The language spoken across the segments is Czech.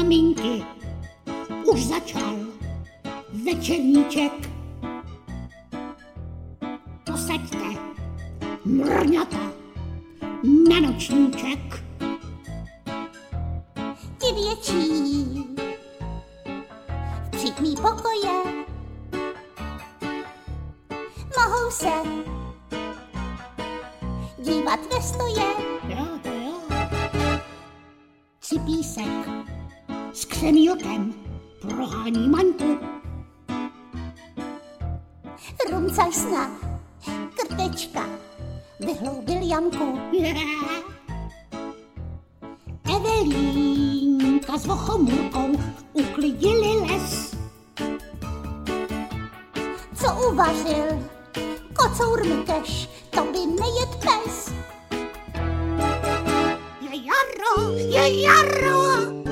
maminky, už začal večerníček. Posaďte mrňata na nočníček. Ti větší v přítmí pokoje mohou se dívat ve stoje. Jo, to jo. Cipísek s křemílkem prohání mantu. Rumcašsna krtečka vyhloubil jamku. Evelínka s vochomůrkou uklidili les. Co uvařil kocour Mikeš, to by nejet pes. Je jaro, je jaro.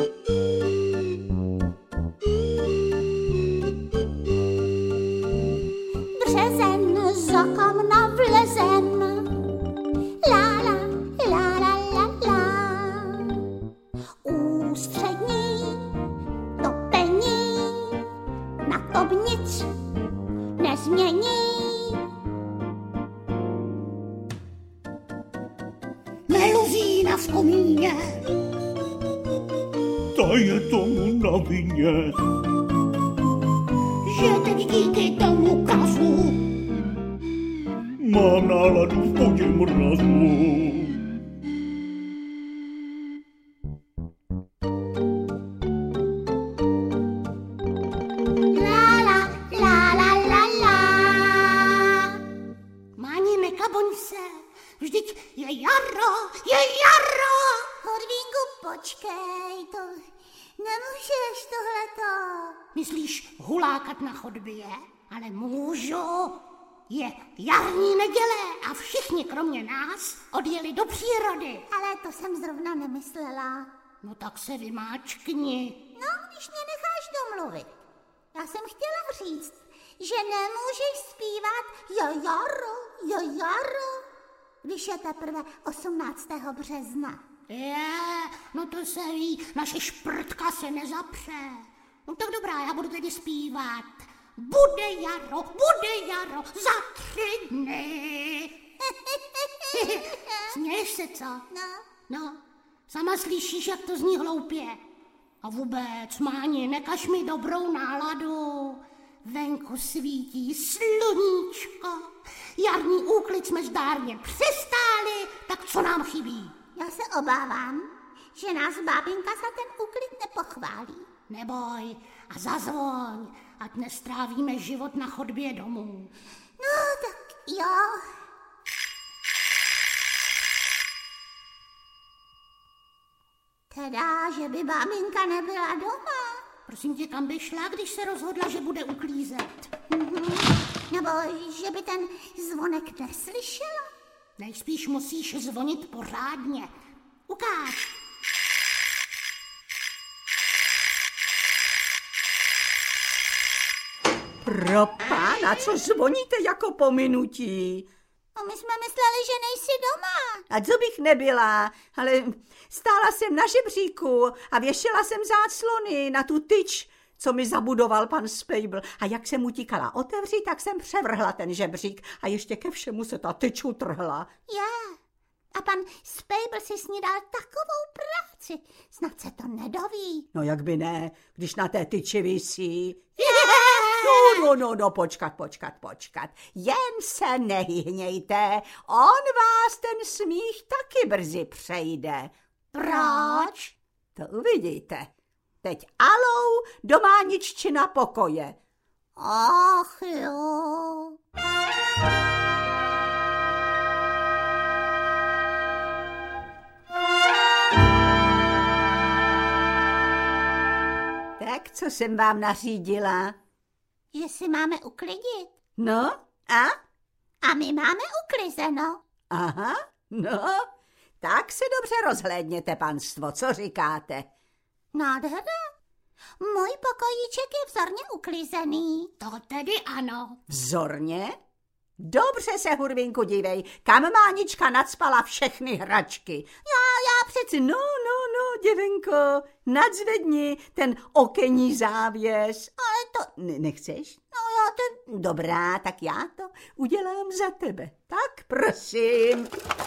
Březen za kamna vlezem. La la la la la la. Ústřední topení na tom nic nezmění. Meluzína v komíně, Ta je tomu na vině. že teď díky tomu kafu Mám náladu v bodě mrazu. La la la la la la. Máni, nekaboň se, vždyť je jaro, je jaro. Hodvínku, počkej, to nemůžeš tohleto. Myslíš hulákat na chodbě? Ale můžu. Je jarní neděle a všichni kromě nás odjeli do přírody. Ale to jsem zrovna nemyslela. No tak se vymáčkni. No, když mě necháš domluvit. Já jsem chtěla říct, že nemůžeš zpívat jo jaro, když je teprve 18. března. No to se ví, naše šprtka se nezapře. No tak dobrá, já budu tedy zpívat. Bude jaro, za 3 dny. Směješ se, co? No, sama slyšíš, jak to zní hloupě. A vůbec, Máni, nekaž mi dobrou náladu. Venku svítí sluníčko. Jarní úklid jsme zdárně přestáli, tak co nám chybí? Já se obávám, že nás bábinka za ten úklid nepochválí. Neboj a zazvoň, ať nestrávíme život na chodbě domů. No, tak jo. Teda, že by bábinka nebyla doma. Prosím tě, kam by šla, když se rozhodla, že bude uklízet? Nebo že by ten zvonek neslyšela. Nejspíš musíš zvonit pořádně. Ukáž. Pro pána, co zvoníte jako pominutí? A my jsme mysleli, že nejsi doma. A co bych nebyla, ale stála jsem na žebříku a věšela jsem záclony na tu tyč, co mi zabudoval pan Spejbl. A jak jsem utíkala otevřít, tak jsem převrhla ten žebřík a ještě ke všemu se ta tyč utrhla. Je. A pan Spejbl si s ní dal takovou práci. Snad se to nedoví. No jak by ne, když na té tyči visí. No, počkat. Jen se nehyhnějte, on vás ten smích taky brzy přejde. Proč? To uvidíte. Teď alou do Mániččina pokoje. Ach jo. Tak, co jsem vám nařídila? Že si máme uklidit. No, a? A my máme uklizeno. Aha, no, tak se dobře rozhlédněte, panstvo, co říkáte? Nádherné. Můj pokojíček je vzorně uklizený. To tedy ano. Vzorně? Dobře se, Hurvinku, dívej, kam Mánička nacpala všechny hračky. Já přeci, no, děvenko, nadzvedni ten okenní závěs. Ale to nechceš? No já to... Dobrá, tak já to udělám za tebe. Tak prosím.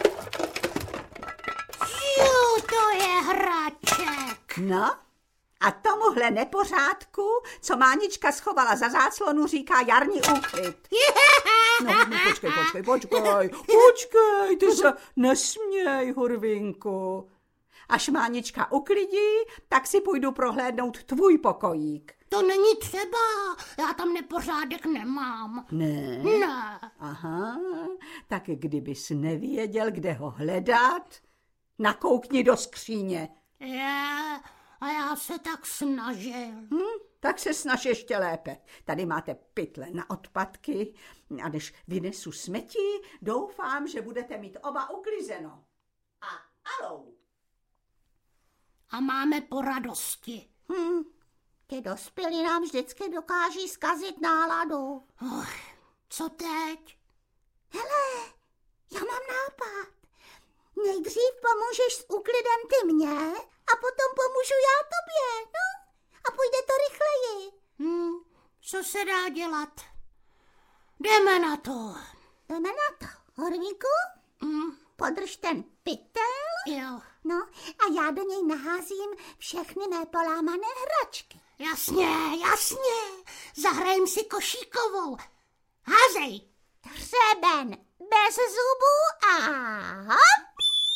Jo, to je hraček. No, a tomuhle nepořádku, co Mánička schovala za záclonu, říká jarní úklid. No, počkej, ty se nesměj, Hurvinku. Až Mánička uklidí, tak si půjdu prohlédnout tvůj pokojík. To není třeba, já tam nepořádek nemám. Ne? Ne. Aha, tak kdybys nevěděl, kde ho hledat, nakoukni do skříně. Je, a já se tak snažil. Tak se snaž ještě lépe. Tady máte pytle na odpadky a když vynesu smetí, doufám, že budete mít oba uklizeno. A alou. A máme po radosti. Ty dospělí nám vždycky dokáží zkazit náladu. Co teď? Hele, já mám nápad. Nejdřív pomůžeš s úklidem ty mě a potom pomůžu já tobě, no. A půjde to rychleji. Co se dá dělat? Jdeme na to. Jdeme na to, Horvíku? Podrž ten pytel. Jo. No a já do něj naházím všechny mé polámané hračky. Jasně. Zahrajem si košíkovou. Házej. Hřeben bez zubů a hop.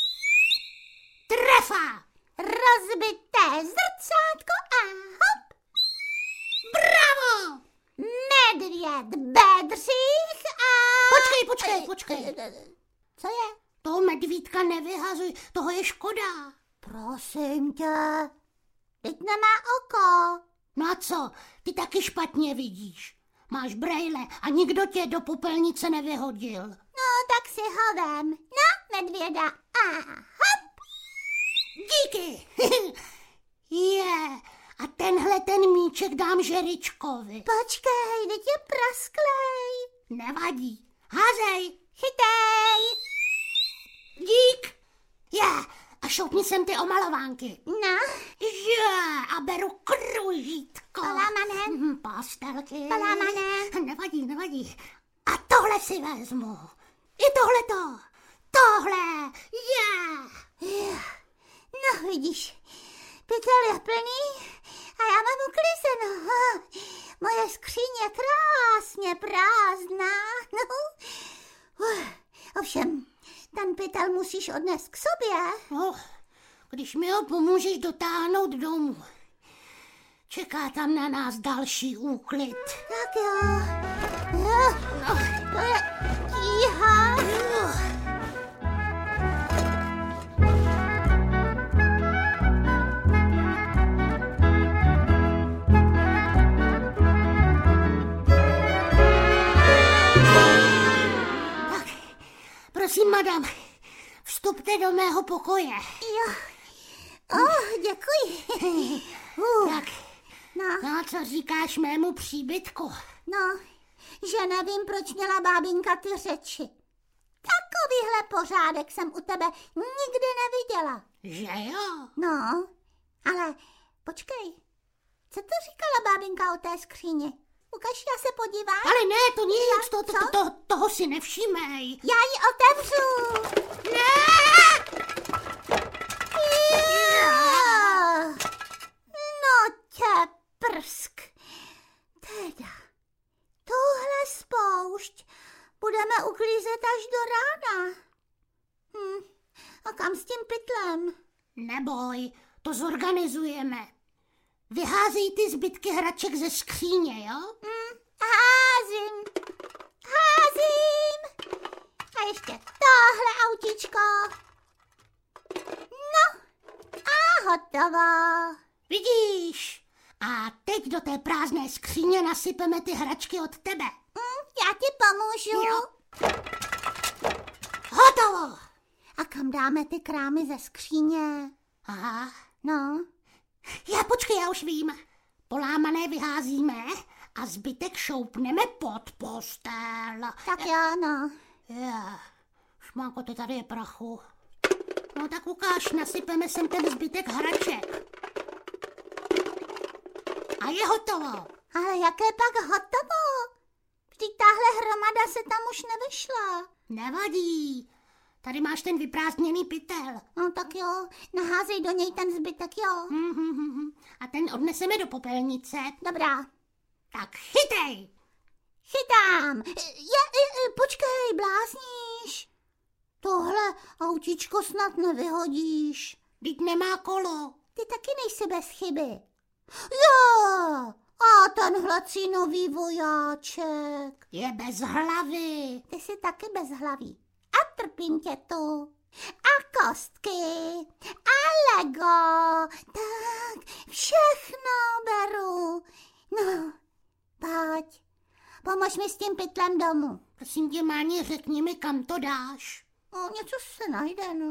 Trefa. Rozbité zrcátko a hop. Bravo. Medvěd bedřích a... Počkej. Co je? Toho medvídka nevyhazuj, toho je škoda. Prosím tě, teď nemá oko. No a co, ty taky špatně vidíš. Máš brejle a nikdo tě do popelnice nevyhodil. No, tak si ho vem. No, medvěda. A hop. Díky. A tenhle ten míček dám Žeričkovi. Počkej, teď je prasklej. Nevadí. Házej. Chytej. Dík. A šoupni sem ty omalovánky. No. A beru kružítko. Polámané. Pastelky. Polámané. Nevadí. A tohle si vezmu. I tohleto. Tohle. No, vidíš, pytel je plný a já mám uklizeno. Moje skříně krásně prázdná. Ovšem, ten pytel musíš odnést k sobě. No, když mi ho pomůžeš dotáhnout domů. Čeká tam na nás další úklid. Tak jo. To je tíha. Prosím, madam, vstupte do mého pokoje. Jo. Děkuji. Tak, no a co říkáš mému příbytku? No, že nevím, proč měla bábinka ty řeči. Takovýhle pořádek jsem u tebe nikdy neviděla. Že jo? No, ale počkej, co to říkala bábinka o té skříni? Ukaž, já se podívám. Ale ne, to nic, toho si nevšímej. Já ji otevřu. Ne! No tě prsk. Teda, tuhle spoušť budeme uklízet až do rána. A kam s tím pytlem? Neboj, to zorganizujeme. Vyházej ty zbytky hraček ze skříně, jo? Házím. A ještě tohle autíčko. No, a hotovo. Vidíš? A teď do té prázdné skříně nasypeme ty hračky od tebe. Já ti pomůžu. Jo. Hotovo. A kam dáme ty krámy ze skříně? Aha. No. Počkej, já už vím. Polámané vyházíme a zbytek šoupneme pod postel. Tak jo, no. Šmáko, to tady je prachu. No tak ukáž, nasypeme sem ten zbytek hraček. A je hotovo. Ale jaké pak hotovo? Vždyť tahle hromada se tam už nevešla. Nevadí. Tady máš ten vyprázdněný pytel. No tak jo, naházej do něj ten zbytek, jo. A ten odneseme do popelnice. Dobrá. Tak chytej. Chytám. Počkej, blázníš. Tohle autíčko snad nevyhodíš. Vždyť nemá kolo. Ty taky nejsi bez chyby. Jo, a ten hlacinový vojáček. Je bez hlavy. Ty jsi taky bez hlavy. A trpím tě tu. A kostky. A Lego. Tak, všechno beru. No, pojď. Pomož mi s tím pytlem domů. Prosím tě, Máni, řekni mi, kam to dáš. No, něco se najde, no.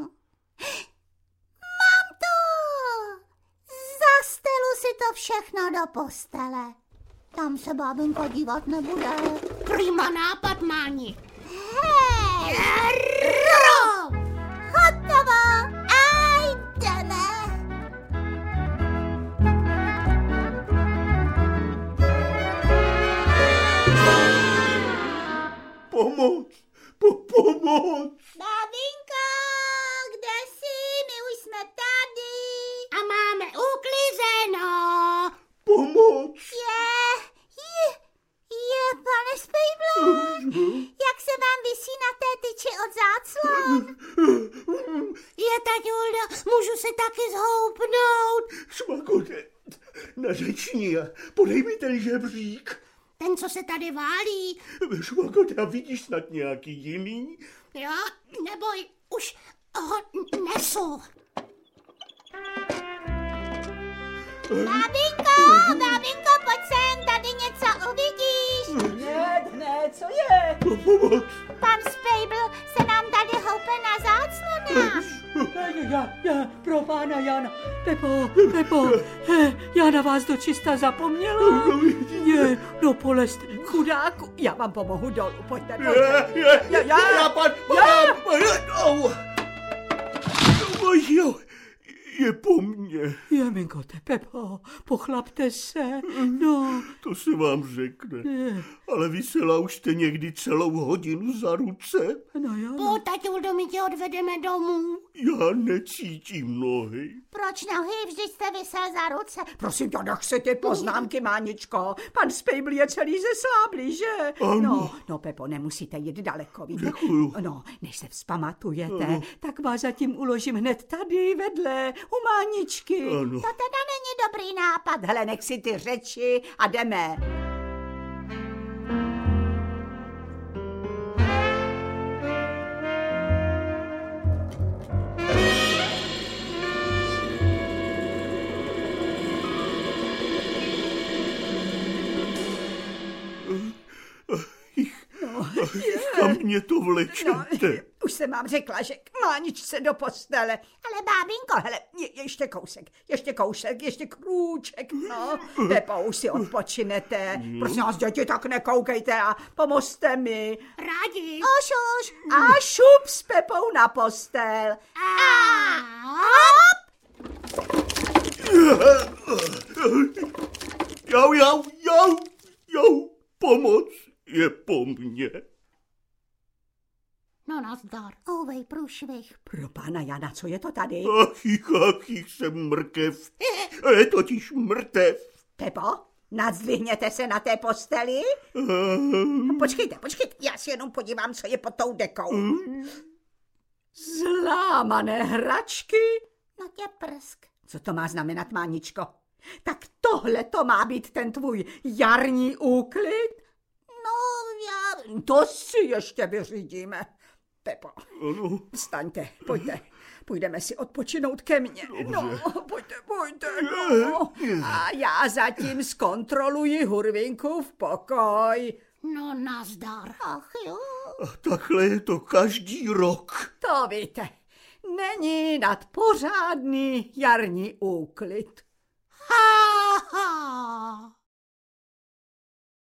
Mám to! Zastelu si to všechno do postele. Tam se bábinka dívat nebude. Prima nápad, Máni. Hej! Jarro! Hotovo! A jdeme! Pomoc! Pomoc! Bábinko, kde jsi? My už jsme tady. A máme uklizeno. Pomoc! Je, pane Spejble, jak se vám visí na té tyči od záclon? Je, taťuldo, můžu se taky zhoupnout. Šmakote, na řeční a podej mi ten žebřík. Ten, co se tady válí. Šmakote, a vidíš snad nějaký jiný? Jo, neboj, už ho nesu. Bábinko, pojď sem, tady něco uvidíš. Ne, co je? Pomoc! Pan Spejbl se nám tady houpe na záclonách. Já, pro pána Jana. Pepo, já na vás dočista zapomněla. No polest, chudáku. Já vám pomohu dolů, pojďte. Je po mně. Jeminkote, Pepo, pochlapte se, no. To se vám řekne. Ale vysela už jste někdy celou hodinu za ruce. No jo. Po, taťuldo, my tě odvedeme domů. Já necítím nohy. Proč nohy? Vždyť jste visel za ruce. Prosím tě, nech se ty poznámky, Máničko. Pan Spejbl je celý zesláblý, že? Ano. No, Pepo, nemusíte jít daleko, víte? Děkuju. No, než se vzpamatujete, tak vás zatím uložím hned tady vedle, u Máničky. Ano. To teda není dobrý nápad. Hele, nech si ty řeči a jdeme. Kam mě to vlečete? Už jsem vám řekla, že k Máničce do postele. Ale bábinko, Hele, ještě kousek, ještě krůček, no. Pepo, už si odpočinete. Prosím vás, děti, tak nekoukejte a pomozte mi. Rádi. Ošuš. A šup s Pepou na postel. Jau, pomoc je po mně. No, nazdar. Ouvej, průšvih. Pro pána Jana, co je to tady? Ach, jsem mrkev. Je totiž mrtev. Pepo, nadzvihněte se na té posteli. Počkejte, já si jenom podívám, co je pod tou dekou. Zlámané hračky. No tě prsk. Co to má znamenat, Máničko? Tak tohle to má být ten tvůj jarní úklid? No, já... To si ještě vyřídíme. Pepo, Ano. vstaňte, pojďte. Půjdeme si odpočinout ke mně. Dobře. No, pojďte. No. A já zatím zkontroluji Hurvinku v pokoj. No, nazdar. Ach jo. A takhle je to každý rok. To víte, není nad pořádný jarní úklid. Ha, ha.